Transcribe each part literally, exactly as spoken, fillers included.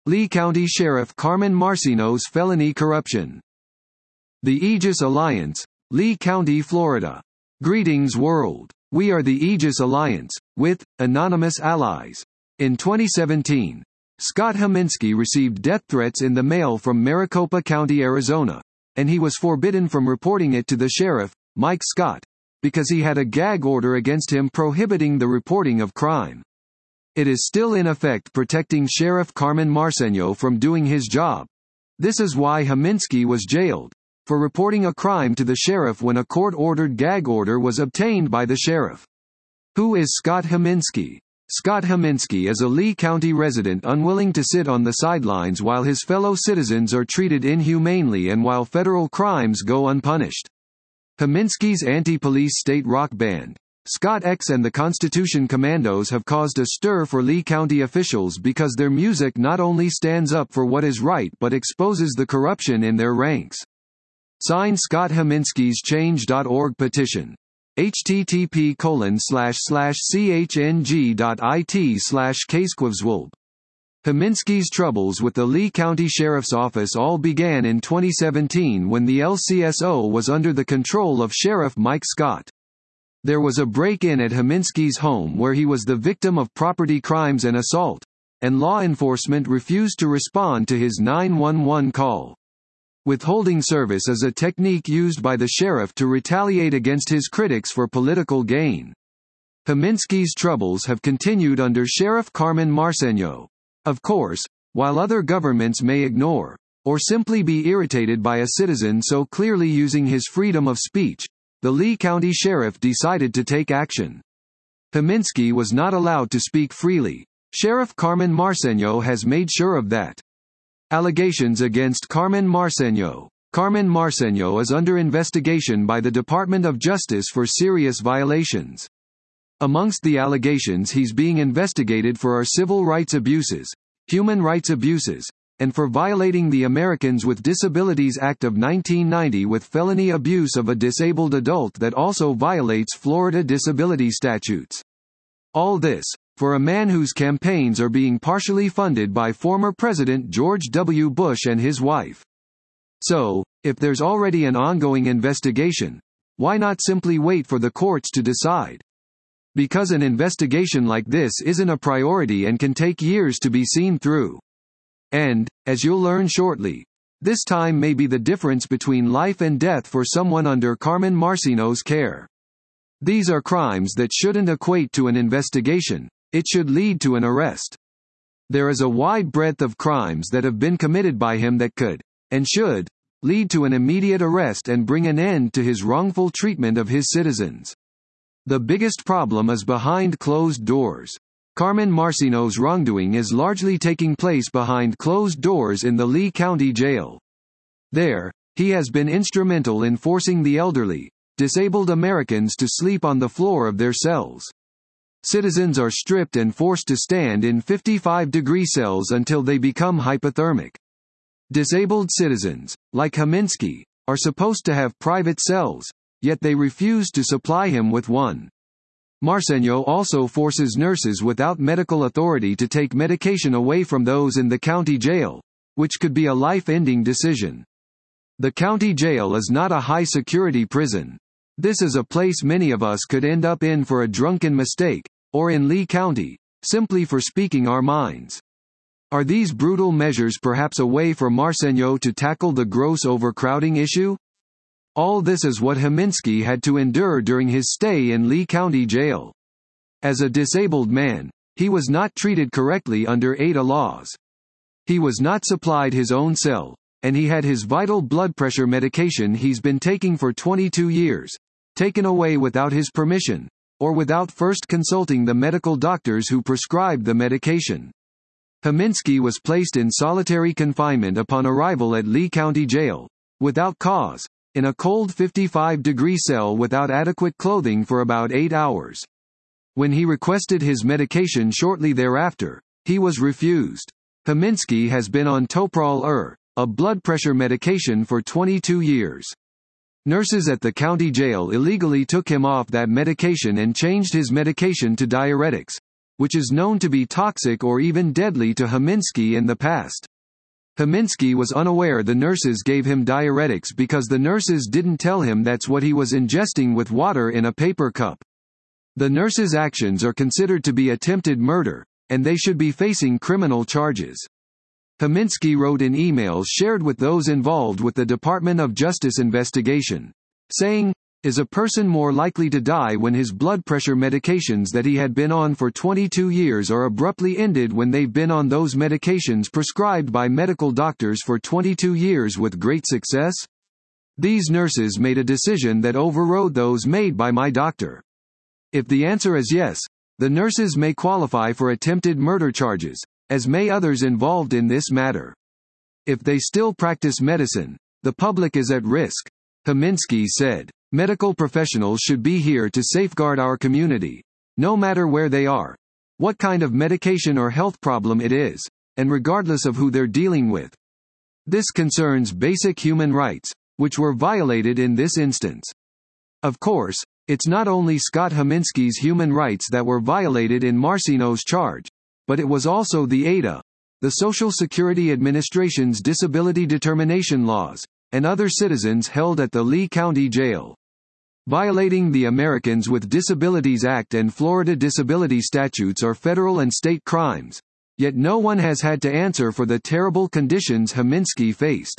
Lee County Sheriff Carmen Marciano's felony corruption. The Aegis Alliance, Lee County, Florida. Greetings world. We are the Aegis Alliance, with anonymous allies. In twenty seventeen, Scott Heminski received death threats in the mail from Maricopa County, Arizona, and he was forbidden from reporting it to the sheriff, Mike Scott, because he had a gag order against him prohibiting the reporting of crime. It is still in effect protecting Sheriff Carmen Marciano from doing his job. This is why Heminski was jailed, for reporting a crime to the sheriff when a court-ordered gag order was obtained by the sheriff. Who is Scott Heminski? Scott Heminski is a Lee County resident unwilling to sit on the sidelines while his fellow citizens are treated inhumanely and while federal crimes go unpunished. Heminski's anti-police state rock band, Scott X and the Constitution Commandos, have caused a stir for Lee County officials because their music not only stands up for what is right but exposes the corruption in their ranks. Sign Scott Heminski's change dot org petition. http colon slash slash chng dot it slash casequivswolb. Heminski's troubles with the Lee County Sheriff's Office all began in twenty seventeen when the L C S O was under the control of Sheriff Mike Scott. There was a break-in at Heminski's home where he was the victim of property crimes and assault, and law enforcement refused to respond to his nine one one call. Withholding service is a technique used by the sheriff to retaliate against his critics for political gain. Heminski's troubles have continued under Sheriff Carmen Marciano. Of course, while other governments may ignore, or simply be irritated by a citizen so clearly using his freedom of speech, the Lee County Sheriff decided to take action. Heminski was not allowed to speak freely. Sheriff Carmen Marciano has made sure of that. Allegations against Carmen Marciano. Carmen Marciano is under investigation by the Department of Justice for serious violations. Amongst the allegations he's being investigated for are civil rights abuses, human rights abuses, and for violating the Americans with Disabilities Act of nineteen ninety with felony abuse of a disabled adult that also violates Florida disability statutes. All this, for a man whose campaigns are being partially funded by former President George W. Bush and his wife. So, if there's already an ongoing investigation, why not simply wait for the courts to decide? Because an investigation like this isn't a priority and can take years to be seen through. And, as you'll learn shortly, this time may be the difference between life and death for someone under Carmen Marciano's care. These are crimes that shouldn't equate to an investigation. It should lead to an arrest. There is a wide breadth of crimes that have been committed by him that could, and should, lead to an immediate arrest and bring an end to his wrongful treatment of his citizens. The biggest problem is behind closed doors. Carmen Marciano's wrongdoing is largely taking place behind closed doors in the Lee County Jail. There, he has been instrumental in forcing the elderly, disabled Americans to sleep on the floor of their cells. Citizens are stripped and forced to stand in fifty-five degree cells until they become hypothermic. Disabled citizens, like Heminski, are supposed to have private cells, yet they refuse to supply him with one. Marciano also forces nurses without medical authority to take medication away from those in the county jail, which could be a life-ending decision. The county jail is not a high-security prison. This is a place many of us could end up in for a drunken mistake, or in Lee County, simply for speaking our minds. Are these brutal measures perhaps a way for Marciano to tackle the gross overcrowding issue? All this is what Heminski had to endure during his stay in Lee County Jail. As a disabled man, he was not treated correctly under A D A laws. He was not supplied his own cell, and he had his vital blood pressure medication he's been taking for twenty-two years, taken away without his permission, or without first consulting the medical doctors who prescribed the medication. Heminski was placed in solitary confinement upon arrival at Lee County Jail, without cause, in a cold fifty-five degree cell without adequate clothing for about eight hours. When he requested his medication shortly thereafter, he was refused. Heminski has been on Toprol-Er, a blood pressure medication, for twenty-two years. Nurses at the county jail illegally took him off that medication and changed his medication to diuretics, which is known to be toxic or even deadly to Haminsky in the past. Haminsky was unaware the nurses gave him diuretics because the nurses didn't tell him that's what he was ingesting with water in a paper cup. The nurses' actions are considered to be attempted murder, and they should be facing criminal charges. Haminsky wrote in emails shared with those involved with the Department of Justice investigation, saying, "Is a person more likely to die when his blood pressure medications that he had been on for twenty-two years are abruptly ended when they've been on those medications prescribed by medical doctors for twenty-two years with great success? These nurses made a decision that overrode those made by my doctor." If the answer is yes, the nurses may qualify for attempted murder charges, as may others involved in this matter. If they still practice medicine, the public is at risk, Haminsky said. Medical professionals should be here to safeguard our community, no matter where they are, what kind of medication or health problem it is, and regardless of who they're dealing with. This concerns basic human rights, which were violated in this instance. Of course, it's not only Scott Haminsky's human rights that were violated in Marciano's charge, but it was also the A D A, the Social Security Administration's disability determination laws, and other citizens held at the Lee County Jail. Violating the Americans with Disabilities Act and Florida disability statutes are federal and state crimes, yet no one has had to answer for the terrible conditions Haminsky faced.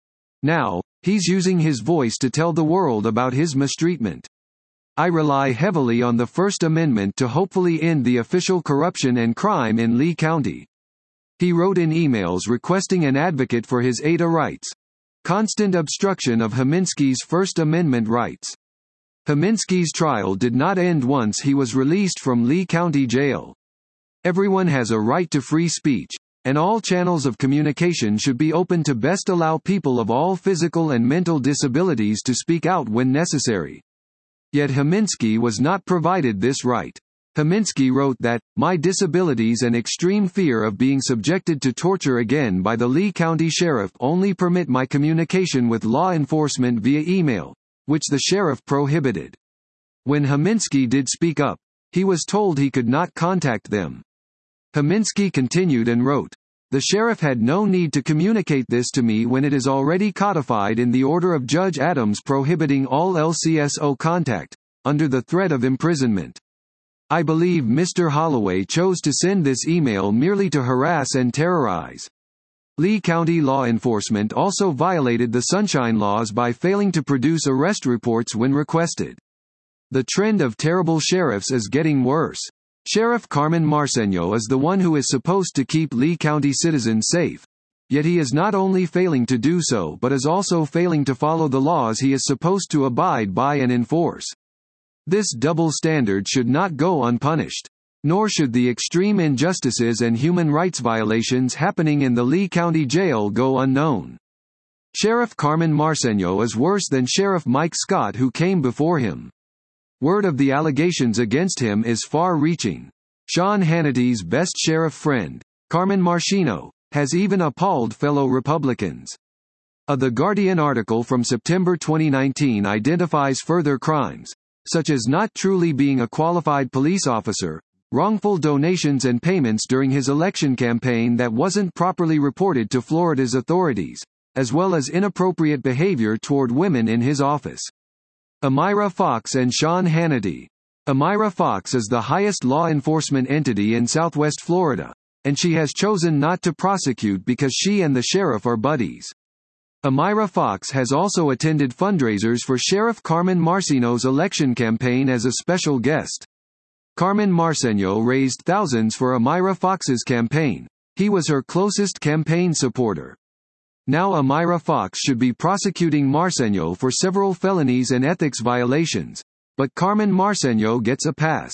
Now, he's using his voice to tell the world about his mistreatment. "I rely heavily on the First Amendment to hopefully end the official corruption and crime in Lee County." He wrote in emails requesting an advocate for his A D A rights. Constant obstruction of Haminsky's First Amendment rights. Haminsky's trial did not end once he was released from Lee County Jail. Everyone has a right to free speech, and all channels of communication should be open to best allow people of all physical and mental disabilities to speak out when necessary. Yet Haminsky was not provided this right. Haminsky wrote that, "My disabilities and extreme fear of being subjected to torture again by the Lee County Sheriff only permit my communication with law enforcement via email, which the sheriff prohibited." When Haminsky did speak up, he was told he could not contact them. Haminsky continued and wrote, "The sheriff had no need to communicate this to me when it is already codified in the order of Judge Adams prohibiting all L C S O contact, under the threat of imprisonment. I believe Mister Holloway chose to send this email merely to harass and terrorize." Lee County law enforcement also violated the Sunshine Laws by failing to produce arrest reports when requested. The trend of terrible sheriffs is getting worse. Sheriff Carmen Marceño is the one who is supposed to keep Lee County citizens safe, yet he is not only failing to do so but is also failing to follow the laws he is supposed to abide by and enforce. This double standard should not go unpunished. Nor should the extreme injustices and human rights violations happening in the Lee County Jail go unknown. Sheriff Carmen Marceño is worse than Sheriff Mike Scott who came before him. Word of the allegations against him is far-reaching. Sean Hannity's best sheriff friend, Carmen Marciano, has even appalled fellow Republicans. A The Guardian article from September twenty nineteen identifies further crimes, such as not truly being a qualified police officer, wrongful donations and payments during his election campaign that wasn't properly reported to Florida's authorities, as well as inappropriate behavior toward women in his office. Amira Fox and Sean Hannity. Amira Fox is the highest law enforcement entity in Southwest Florida, and she has chosen not to prosecute because she and the sheriff are buddies. Amira Fox has also attended fundraisers for Sheriff Carmen Marceño's election campaign as a special guest. Carmen Marceño raised thousands for Amira Fox's campaign. He was her closest campaign supporter. Now Amira Fox should be prosecuting Marceño for several felonies and ethics violations, but Carmen Marceño gets a pass.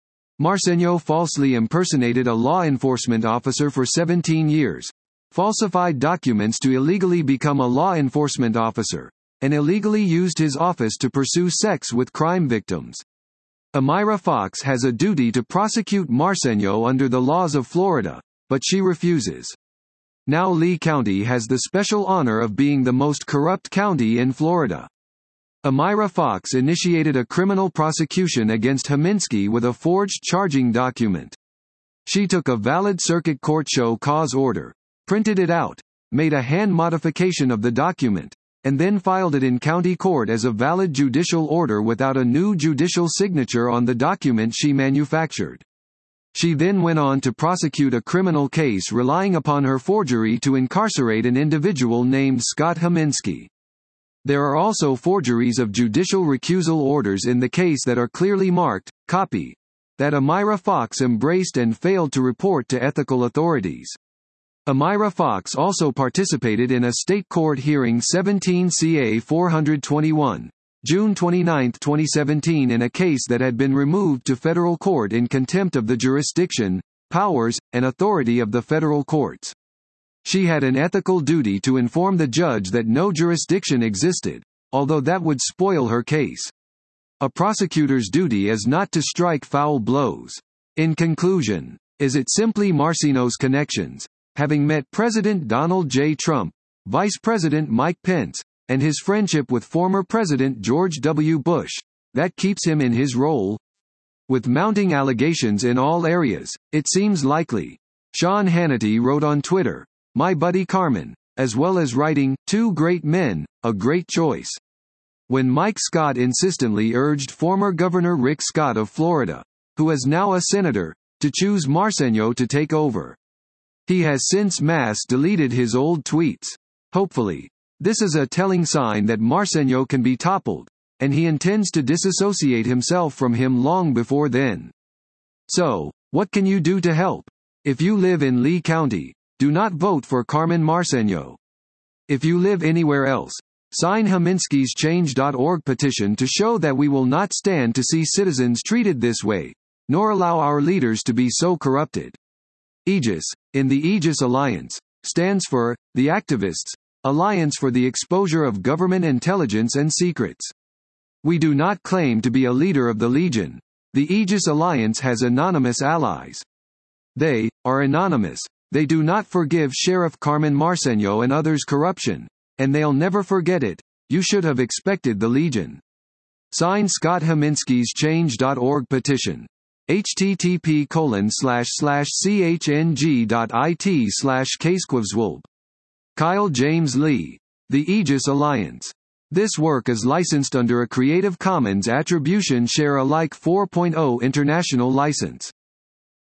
Marceño falsely impersonated a law enforcement officer for seventeen years, falsified documents to illegally become a law enforcement officer, and illegally used his office to pursue sex with crime victims. Amira Fox has a duty to prosecute Marceño under the laws of Florida, but she refuses. Now Lee County has the special honor of being the most corrupt county in Florida. Amira Fox initiated a criminal prosecution against Haminsky with a forged charging document. She took a valid circuit court show cause order, printed it out, made a hand modification of the document, and then filed it in county court as a valid judicial order without a new judicial signature on the document she manufactured. She then went on to prosecute a criminal case relying upon her forgery to incarcerate an individual named Scott Haminsky. There are also forgeries of judicial recusal orders in the case that are clearly marked, copy, that Amira Fox embraced and failed to report to ethical authorities. Amira Fox also participated in a state court hearing seventeen C A four twenty-one, June twenty-ninth twenty seventeen in a case that had been removed to federal court in contempt of the jurisdiction, powers, and authority of the federal courts. She had an ethical duty to inform the judge that no jurisdiction existed, although that would spoil her case. A prosecutor's duty is not to strike foul blows. In conclusion, is it simply Marciano's connections, having met President Donald J. Trump, Vice President Mike Pence, and his friendship with former President George W. Bush, that keeps him in his role? With mounting allegations in all areas, it seems likely. Sean Hannity wrote on Twitter, "My buddy Carmen," as well as writing, "Two great men, a great choice." When Mike Scott insistently urged former Governor Rick Scott of Florida, who is now a senator, to choose Marciano to take over. He has since mass deleted his old tweets. Hopefully, this is a telling sign that Marciano can be toppled, and he intends to disassociate himself from him long before then. So, what can you do to help? If you live in Lee County, do not vote for Carmen Marciano. If you live anywhere else, sign Haminsky's change dot org petition to show that we will not stand to see citizens treated this way, nor allow our leaders to be so corrupted. Aegis, in the Aegis Alliance, stands for, the Activists, Alliance for the Exposure of Government Intelligence and Secrets. We do not claim to be a leader of the Legion. The Aegis Alliance has anonymous allies. They are anonymous. They do not forgive Sheriff Carmen Marciano and others' corruption, and they'll never forget it. You should have expected the Legion. Sign Scott Haminsky's change dot org petition. http colon slash slash chng dot it slash casequivswolb. Kyle James Lee. The Aegis Alliance. This work is licensed under a Creative Commons Attribution Share Alike four point oh International License.